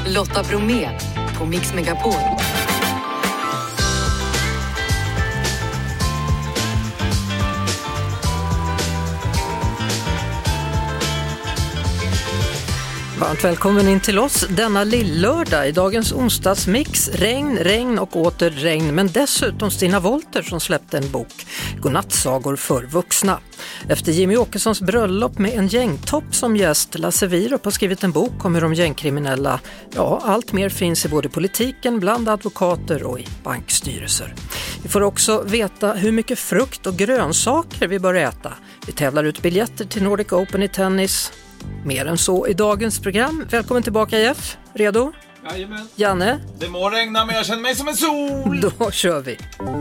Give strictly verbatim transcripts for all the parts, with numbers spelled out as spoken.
Lotta Bromé på Mix Megapol. Varmt välkommen in till oss denna lillördag i dagens onsdagsmix. Regn, regn och åter regn, men dessutom Stina Wolter som släppte en bok, Godnattsagor för vuxna. Efter Jimmy Åkessons bröllop med en gängtopp som gäst, Lasse Wierup har skrivit en bok om hur de gängkriminella, ja, allt mer finns i både politiken, bland advokater och i bankstyrelser. Vi får också veta hur mycket frukt och grönsaker vi bör äta. Vi tävlar ut biljetter till Nordic Open i tennis. Mer än så i dagens program. Välkommen tillbaka Jeff. Redo? Jajamän. Janne? Det må regna men jag känner mig som en sol. Då kör vi.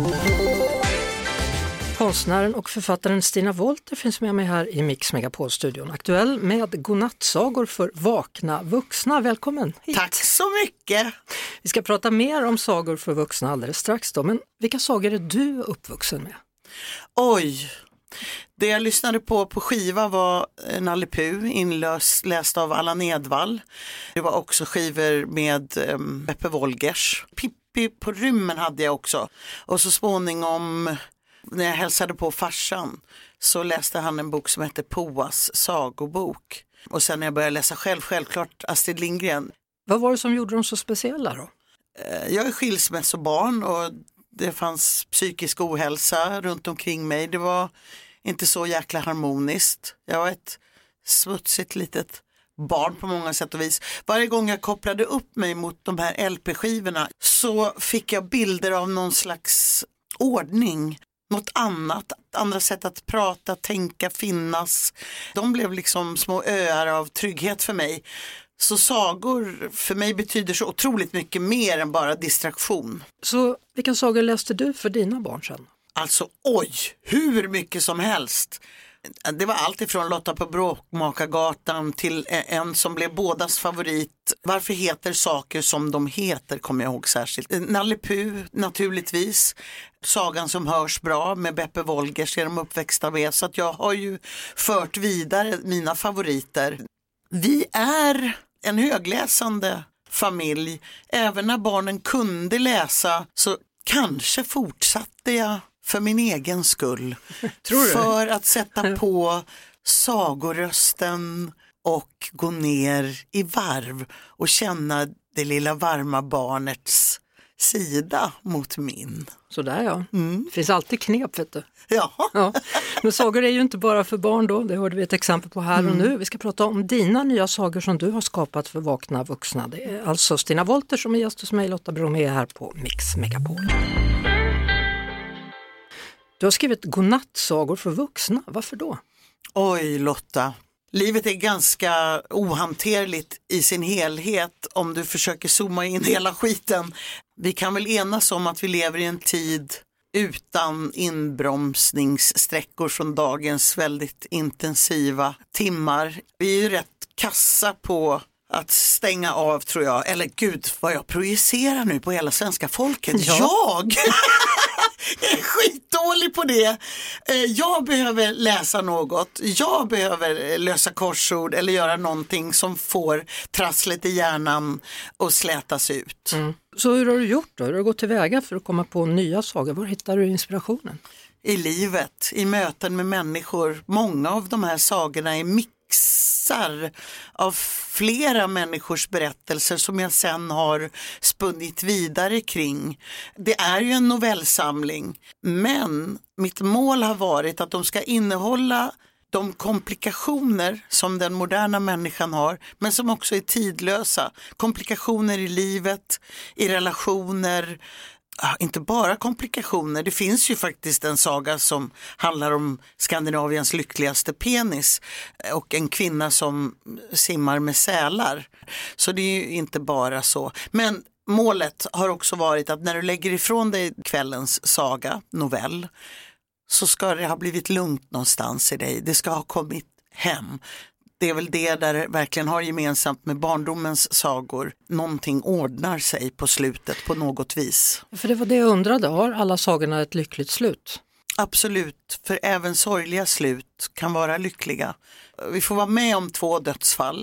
Konstnären och författaren Stina Wolter finns med mig här i Mix Megapol-studion. Aktuell med godnattsagor för vakna vuxna. Välkommen hit. Tack så mycket. Vi ska prata mer om sagor för vuxna alldeles strax då. Men vilka sagor är du uppvuxen med? Oj. Det jag lyssnade på på skiva var Nalle Puh, inläst av Allan Edwall. Det var också skivor med um, Beppe Wolgers. Pippi på rymmen hade jag också. Och så småningom när jag hälsade på farsan så läste han en bok som heter Poas sagobok. Och sen när jag började läsa själv, självklart Astrid Lindgren. Vad var det som gjorde dem så speciella då? Jag är skilsmässobarn och det fanns psykisk ohälsa runt omkring mig. Det var inte så jäkla harmoniskt. Jag var ett smutsigt litet barn på många sätt och vis. Varje gång jag kopplade upp mig mot de här L P-skivorna så fick jag bilder av någon slags ordning. Något annat, andra sätt att prata, tänka, finnas. De blev liksom små öar av trygghet för mig. Så sagor för mig betyder så otroligt mycket mer än bara distraktion. Så vilka sagor läste du för dina barn sen? Alltså oj, hur mycket som helst. Det var allt ifrån Lotta på Bråkmakargatan till en som blev bådas favorit. Varför heter saker som de heter kommer jag ihåg särskilt. Nalle Puh naturligtvis. Sagan som hörs bra med Beppe Wolgers är de uppväxta med. Så att jag har ju fört vidare mina favoriter. Vi är en högläsande familj. Även när barnen kunde läsa så kanske fortsatte jag för min egen skull. Tror du? För att sätta på sagorösten och gå ner i varv och känna det lilla varma barnets sida mot min. Sådär ja. Mm. Det finns alltid knep vet du. Ja. Ja. Men sagor är ju inte bara för barn då, det hörde vi ett exempel på här och Mm. nu. Vi ska prata om dina nya sagor som du har skapat för vakna vuxna. Det är alltså Stina Wolter som är gäst hos mig, Lotta Bromé här på Mix Megapol. Du har skrivit godnattsagor för vuxna, varför då? Oj Lotta, livet är ganska ohanterligt i sin helhet om du försöker zooma in hela skiten. Vi kan väl enas om att vi lever i en tid utan inbromsningssträckor från dagens väldigt intensiva timmar. Vi är ju rätt kassa på att stänga av tror jag. Eller gud vad jag projicerar nu på hela svenska folket. Ja. Jag! Jag är skitdålig på det. Jag behöver läsa något. Jag behöver lösa korsord eller göra någonting som får trasslet i hjärnan och slätas ut. Mm. Så hur har du gjort då? Hur har du gått tillväga för att komma på nya sagor? Var hittar du inspirationen? I livet, i möten med människor. Många av de här sagorna är mixar av flera människors berättelser som jag sen har spunnit vidare kring. Det är ju en novellsamling, men mitt mål har varit att de ska innehålla de komplikationer som den moderna människan har, men som också är tidlösa. Komplikationer i livet, i relationer, ja, inte bara komplikationer. Det finns ju faktiskt en saga som handlar om Skandinaviens lyckligaste penis och en kvinna som simmar med sälar. Så det är ju inte bara så. Men målet har också varit att när du lägger ifrån dig kvällens saga, novell, så ska det ha blivit lugnt någonstans i dig. Det ska ha kommit hem. Det är väl det där det verkligen har gemensamt med barndomens sagor. Någonting ordnar sig på slutet på något vis. För det var det jag undrade, har alla sagorna ett lyckligt slut? Absolut, för även sorgliga slut kan vara lyckliga. Vi får vara med om två dödsfall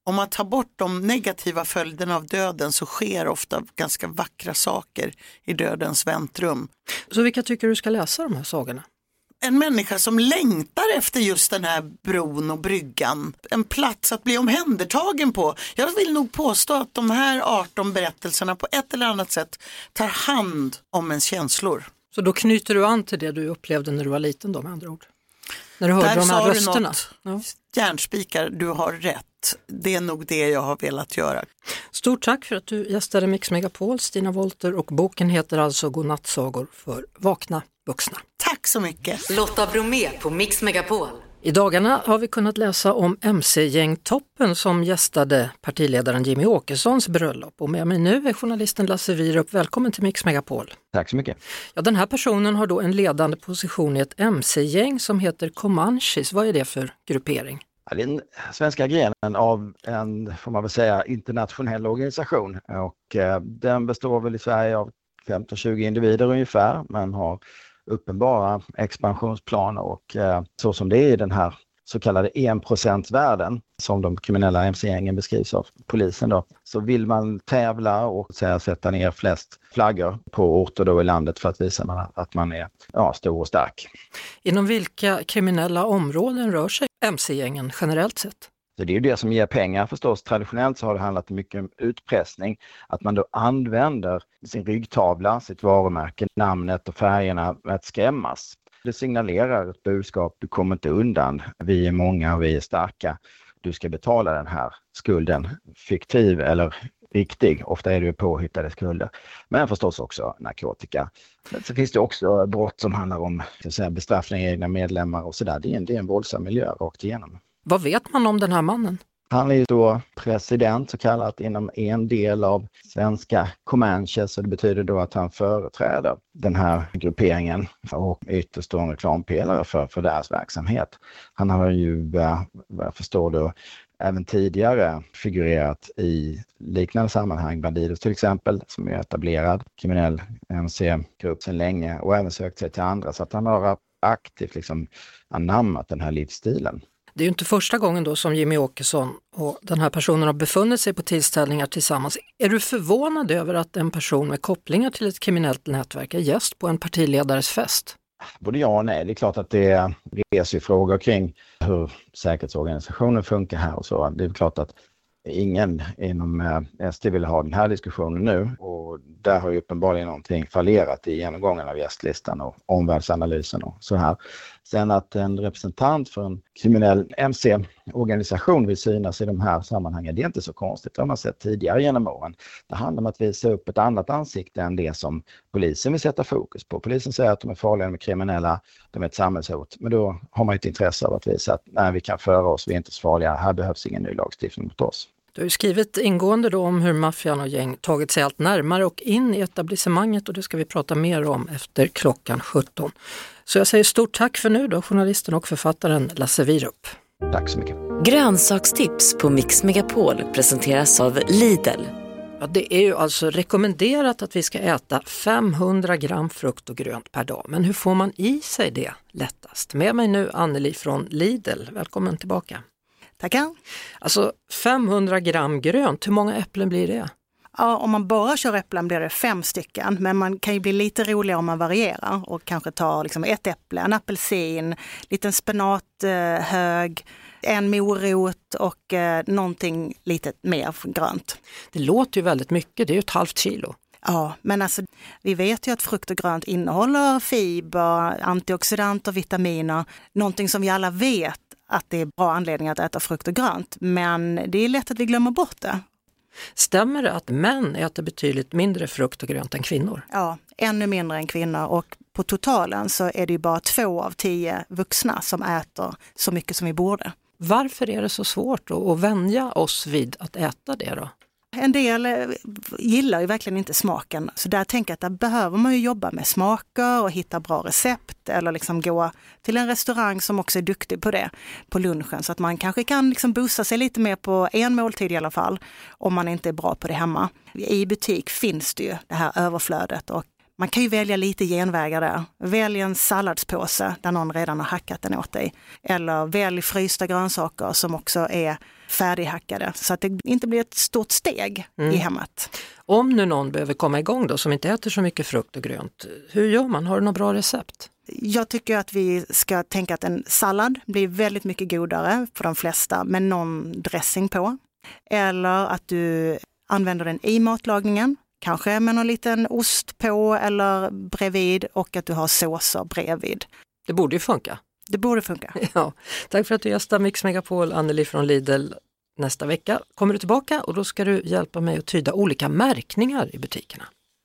Om man tar bort de negativa följderna av döden så sker ofta ganska vackra saker i dödens väntrum. Så vilka tycker du ska läsa de här sagorna? En människa som längtar efter just den här bron och bryggan. En plats att bli omhändertagen på. Jag vill nog påstå att de här arton berättelserna på ett eller annat sätt tar hand om ens känslor. Så då knyter du an till det du upplevde när du var liten då, med andra ord? När du hörde Där de här sa rösterna? Du något. Ja. Järnspikar, du har rätt. Det är nog det jag har velat göra. Stort tack för att du gästade Mix Megapol, Stina Wolter, och boken heter alltså Godnattsagor för vakna vuxna. Tack så mycket. Lotta Bromé på Mix Megapol. I dagarna har vi kunnat läsa om M C-gängtoppen som gästade partiledaren Jimmy Åkessons bröllop. Och med mig nu är journalisten Lasse Wierup. Välkommen till Mix Megapol. Tack så mycket. Ja, den här personen har då en ledande position i ett M C-gäng som heter Comanches. Vad är det för gruppering? Ja, det är den svenska grenen av en, får man väl säga, internationell organisation. Och eh, den består väl i Sverige av femton till tjugo individer ungefär, men har uppenbara expansionsplaner och eh, så som det är i den här så kallade en procent-världen som de kriminella M C-gängen beskrivs av polisen då, så vill man tävla och säga, sätta ner flest flaggor på orter då i landet för att visa man att man är ja, stor och stark. Inom vilka kriminella områden rör sig M C-gängen generellt sett? Så det är ju det som ger pengar förstås. Traditionellt så har det handlat mycket om utpressning. Att man då använder sin ryggtavla, sitt varumärke, namnet och färgerna att skrämmas. Det signalerar ett budskap, du kommer inte undan. Vi är många och vi är starka. Du ska betala den här skulden. Fiktiv eller riktig. Ofta är det ju påhittade skulder. Men förstås också narkotika. Men så finns det också brott som handlar om så att säga, bestraffning av egna medlemmar och sådär. Det är en, det är en våldsam miljö rakt igenom. Vad vet man om den här mannen? Han är ju då president så kallat inom en del av svenska Comanches, och det betyder då att han företräder den här grupperingen och ytterst en reklampelare för, för deras verksamhet. Han har ju, vad jag förstår då, även tidigare figurerat i liknande sammanhang, Bandidos till exempel, som är etablerad kriminell M C-grupp sedan länge och även sökt sig till andra, så att han har aktivt liksom anammat den här livsstilen. Det är ju inte första gången då som Jimmy Åkesson och den här personen har befunnit sig på tillställningar tillsammans. Är du förvånad över att en person med kopplingar till ett kriminellt nätverk är gäst på en partiledares fest? Både ja och nej. Det är klart att det reser frågor kring hur säkerhetsorganisationen funkar här och så. Det är klart att ingen inom S D vill ha den här diskussionen nu, och där har ju uppenbarligen någonting fallerat i genomgången av gästlistan och omvärldsanalysen och så här. Sen att en representant för en kriminell M C-organisation vill synas i de här sammanhangen, det är inte så konstigt. Det har man sett tidigare genom åren. Det handlar om att visa upp ett annat ansikte än det som polisen vill sätta fokus på. Polisen säger att de är farliga, de är kriminella, de är ett samhällshot. Men då har man ett intresse av att visa att nej, vi kan föra oss, vi är inte så farliga, här behövs ingen ny lagstiftning mot oss. Du har ju skrivit ingående då om hur maffian och gäng tagit sig allt närmare och in i etablissemanget, och det ska vi prata mer om efter klockan sjutton. Så jag säger stort tack för nu då, journalisten och författaren Lasse Wierup. Tack så mycket. Grönsakstips på Mix Megapol presenteras av Lidl. Ja, det är ju alltså rekommenderat att vi ska äta femhundra gram frukt och grönt per dag. Men hur får man i sig det lättast? Med mig nu Anneli från Lidl. Välkommen tillbaka. Tackar. Alltså femhundra gram grönt, hur många äpplen blir det? Ja, om man bara kör äpplen blir det fem stycken, men man kan ju bli lite roligare om man varierar och kanske tar liksom ett äpple, en apelsin, liten spenathög, en morot och eh, någonting lite mer grönt. Det låter ju väldigt mycket, det är ju ett halvt kilo. Ja, men alltså vi vet ju att frukt och grönt innehåller fiber, antioxidanter, vitaminer, någonting som vi alla vet att det är bra anledning att äta frukt och grönt, men det är lätt att vi glömmer bort det. Stämmer det att män äter betydligt mindre frukt och grönt än kvinnor? Ja, ännu mindre än kvinnor, och på totalen så är det ju bara två av tio vuxna som äter så mycket som vi borde. Varför är det så svårt att vänja oss vid att äta det då? En del gillar ju verkligen inte smaken, så där tänker jag att där behöver man ju jobba med smaker och hitta bra recept, eller liksom gå till en restaurang som också är duktig på det på lunchen, så att man kanske kan liksom boosta sig lite mer på en måltid i alla fall, om man inte är bra på det hemma. I butik finns det ju det här överflödet, och Man kan ju välja lite genvägar där. Välj en salladspåse där någon redan har hackat den åt dig. Eller välj frysta grönsaker som också är färdighackade. Så att det inte blir ett stort steg mm. i hemmet. Om nu någon behöver komma igång då som inte äter så mycket frukt och grönt, hur gör man? Har du några bra recept? Jag tycker att vi ska tänka att en sallad blir väldigt mycket godare för de flesta med någon dressing på. Eller att du använder den i matlagningen. Kanske med någon liten ost på eller bredvid och att du har såser bredvid. Det borde ju funka. Det borde funka. Ja. Tack för att du gästar Mix Megapol, Anneli från Lidl. Nästa vecka kommer du tillbaka och då ska du hjälpa mig att tyda olika märkningar i butikerna.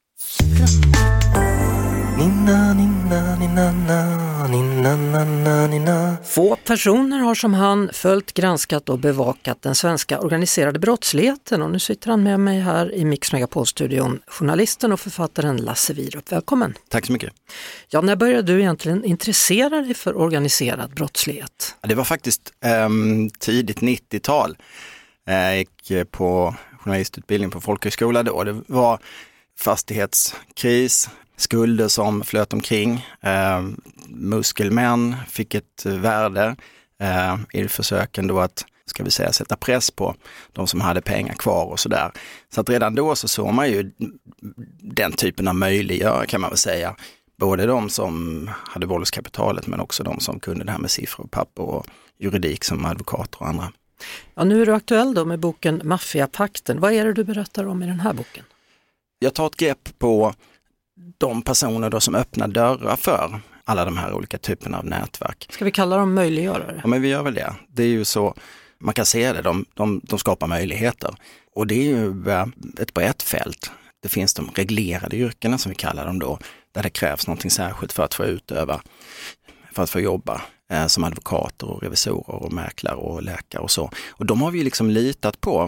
Nina, nina, nina, nina, nina, nina. Få personer har som han följt, granskat och bevakat den svenska organiserade brottsligheten och nu sitter han med mig här i Mix Megapol-studion, journalisten och författaren Lasse Wierup. Välkommen. Tack så mycket. Ja, när började du egentligen intressera dig för organiserad brottslighet? Det var faktiskt um, tidigt nittiotal. Jag gick på journalistutbildning på folkhögskola då. Det var fastighetskris, skulder som flöt omkring, eh, muskelmän fick ett värde eh, i försöken då att, ska vi säga, sätta press på de som hade pengar kvar och sådär. Så att redan då så såg man ju den typen av möjliggörare, kan man väl säga. Både de som hade våldskapitalet men också de som kunde det här med siffror och papper och juridik som advokater och andra. Ja, nu är du aktuell då med boken Maffiapakten. Vad är det du berättar om i den här boken? Jag tar ett grepp på de personer då som öppnar dörrar för alla de här olika typerna av nätverk. Ska vi kalla dem möjliggörare? Ja, men vi gör väl det. Det är ju så, man kan se det, de, de, de skapar möjligheter. Och det är ju ett brett fält. Det finns de reglerade yrkena som vi kallar dem då, där det krävs någonting särskilt för att få utöva, för att få jobba eh, som advokater och revisorer och mäklare och läkare och så. Och de har vi liksom litat på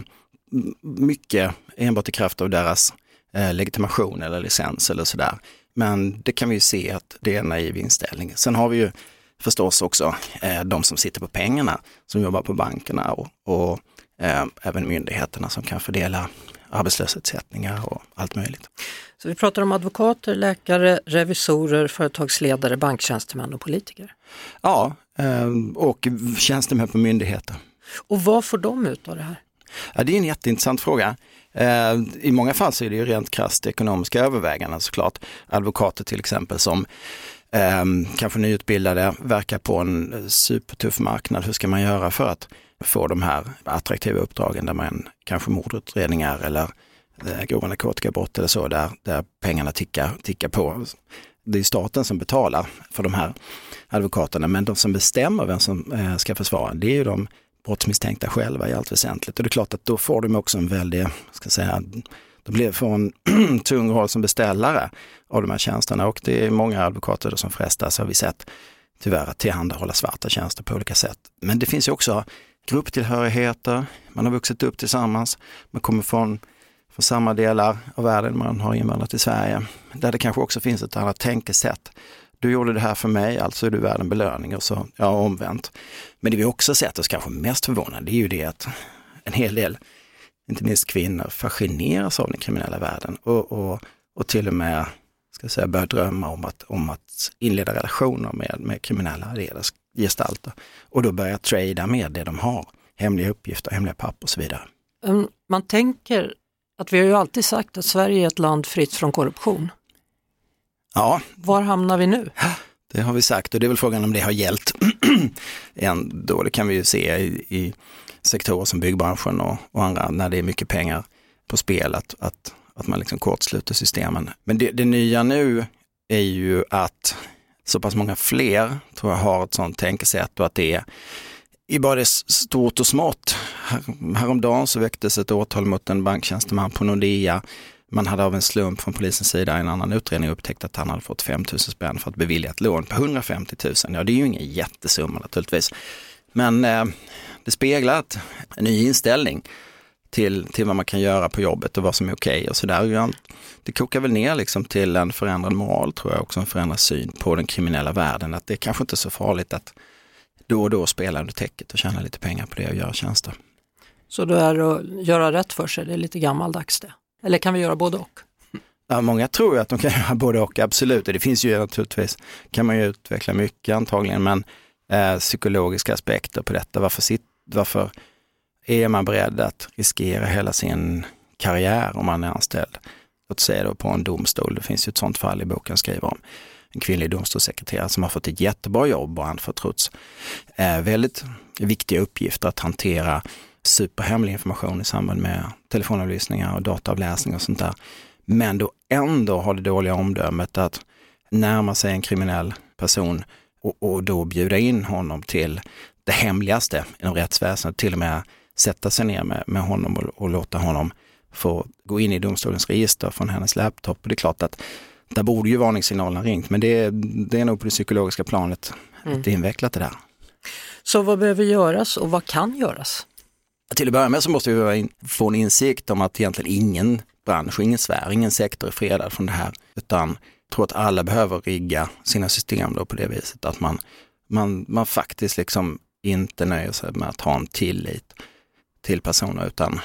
mycket enbart i kraft av deras legitimation eller licens eller sådär. Men det kan vi ju se att det är en naiv inställning. Sen har vi ju förstås också eh, de som sitter på pengarna, som jobbar på bankerna och, och eh, även myndigheterna som kan fördela arbetslöshetsersättningar och allt möjligt. Så vi pratar om advokater, läkare, revisorer, företagsledare, banktjänstemän och politiker? Ja, eh, och tjänstemän på myndigheter. Och vad får de ut av det här? Ja, det är en jätteintressant fråga. Eh, I många fall så är det ju rent krasst ekonomiska överväganden såklart. Advokater till exempel som eh, kanske nyutbildade verkar på en supertuff marknad. Hur ska man göra för att få de här attraktiva uppdragen där man kanske mordutredningar eller eh, grova narkotikabrott eller så där, där pengarna tickar, tickar på. Det är staten som betalar för de här advokaterna, men de som bestämmer vem som eh, ska försvara, det är ju de brottsmisstänkta själva i allt väsentligt. Och det är klart att då får de också en väldig, ska säga, då blir det en tung roll som beställare av de här tjänsterna. Och det är många advokater som frestas, har vi sett, tyvärr att tillhandahålla svarta tjänster på olika sätt. Men det finns ju också grupptillhörigheter, man har vuxit upp tillsammans, man kommer från, från samma delar av världen, man har invandrat till Sverige, där det kanske också finns ett annat tänkesätt. Du gjorde det här för mig, alltså är du värd en belöning och så, ja, omvänt. Men det vi också sett oss kanske mest förvånande, det är ju det att en hel del, inte minst kvinnor, fascineras av den kriminella världen och, och, och till och med, ska jag säga, börjar drömma om att, om att inleda relationer med, med kriminella gestalter. Och då börjar trada med det de har, hemliga uppgifter, hemliga papper och så vidare. Man tänker att vi har ju alltid sagt att Sverige är ett land fritt från korruption. Ja. Var hamnar vi nu? Det har vi sagt och det är väl frågan om det har gällt ändå. Det kan vi ju se i, i sektorer som byggbranschen och, och andra när det är mycket pengar på spel att, att, att man liksom kortsluter systemen. Men det, det nya nu är ju att så pass många fler tror jag har ett sånt tänkesätt och att det är i både stort och smått. Här, häromdagen så väcktes ett åtal mot en banktjänsteman på Nordea. Man hade av en slump från polisens sida i en annan utredning upptäckt att han hade fått fem tusen spänn för att bevilja ett lån på hundrafemtio tusen. Ja, det är ju ingen jättesumma naturligtvis. Men eh, det speglar ett, en ny inställning till, till vad man kan göra på jobbet och vad som är okej och sådär. Det kokar väl ner liksom till en förändrad moral, tror jag, också en förändrad syn på den kriminella världen. Att det är kanske inte är så farligt att då och då spela under täcket och tjäna lite pengar på det och göra tjänster. Så då är det att göra rätt för sig, det är lite gammaldags det? Eller kan vi göra både och? Ja, många tror ju att de kan göra både och, absolut. Det finns ju naturligtvis, kan man ju utveckla mycket antagligen, men eh, psykologiska aspekter på detta. Varför, sit, varför är man beredd att riskera hela sin karriär om man är anställd? Låt säga då på en domstol, det finns ju ett sånt fall i boken skriver om. En kvinnlig domstolssekreterare som har fått ett jättebra jobb och anförtrotts eh, väldigt viktiga uppgifter att hantera superhemlig information i samband med telefonavlyssningar och dataavläsning och sånt där. Men då ändå har det dåliga omdömet att närma sig en kriminell person och, och då bjuda in honom till det hemligaste inom rättsväsendet, till och med sätta sig ner med, med honom och, och låta honom få gå in i domstolens register från hennes laptop. Och det är klart att där borde ju varningssignalerna ringt, men det, det är nog på det psykologiska planet mm. att det är invecklat det där. Så vad behöver göras och vad kan göras? Till att börja med så måste vi få en insikt om att egentligen ingen bransch, ingen sfär, ingen sektor är fredad från det här, utan jag tror att alla behöver rigga sina system då på det viset att man, man, man faktiskt liksom inte nöjer sig med att ha en tillit till personer, utan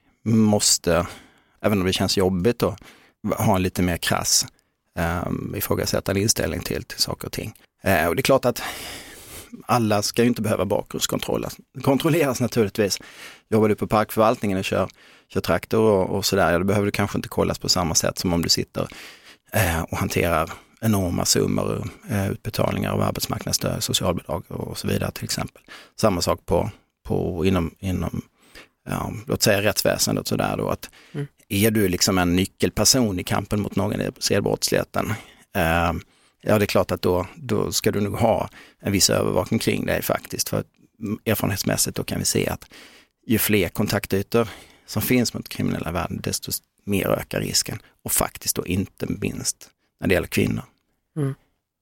måste, även om det känns jobbigt då, ha en lite mer krass um, ifrågasättande inställning till, till saker och ting. Uh, och det är klart att alla ska ju inte behöva bakgrundskontrolleras. Kontrolleras naturligtvis. Jobbar du på parkförvaltningen och kör, kör traktor och, och sådär, ja, då behöver du kanske inte kollas på samma sätt som om du sitter eh, och hanterar enorma summor eh, utbetalningar av arbetsmarknadsstöd, socialbidrag och så vidare till exempel. Samma sak på, på inom, inom ja, låt säga rättsväsendet och sådär då, att mm. är du liksom en nyckelperson i kampen mot någon i brottsligheten, eh, ja, det är klart att då, då ska du nog ha en viss övervakning kring dig faktiskt. För erfarenhetsmässigt då kan vi se att ju fler kontaktytor som finns mot kriminella världen, desto mer ökar risken. Och faktiskt då inte minst när det gäller kvinnor. Mm.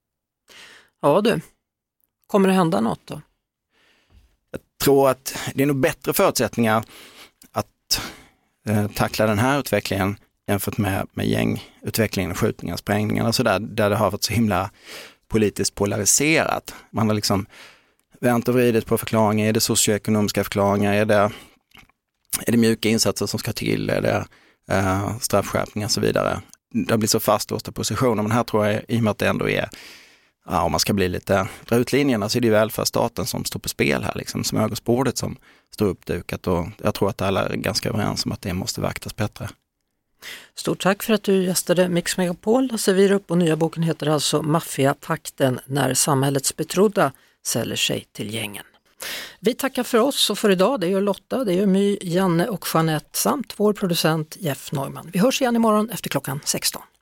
Ja du, kommer det hända något då? Jag tror att det är nog bättre förutsättningar att eh, tackla den här utvecklingen jämfört med, med gängutvecklingen, skjutningar, sprängningar och sådär, där det har varit så himla politiskt polariserat. Man har liksom vänt och vridit på förklaringar. Är det socioekonomiska förklaringar? Är det, är det mjuka insatser som ska till? Är det uh, straffskärpningar och så vidare? Det blir så fastlåsta positioner, men här tror jag, i och med att det ändå är, ja, om man ska bli lite, dra ut linjerna, så är det ju välfärdsstaten som står på spel här, liksom, smörgåsbordet som står uppdukat, och jag tror att alla är ganska överens om att det måste vaktas bättre. Stort tack för att du gästade Mix Megapol, Lasse Wierup, och nya boken heter alltså Maffiapakten, när samhällets betrodda säljer sig till gängen. Vi tackar för oss och för idag. Det gör Lotta, det gör My, Janne och Jeanette samt vår producent Jeff Neumann. Vi hörs igen imorgon efter klockan sexton.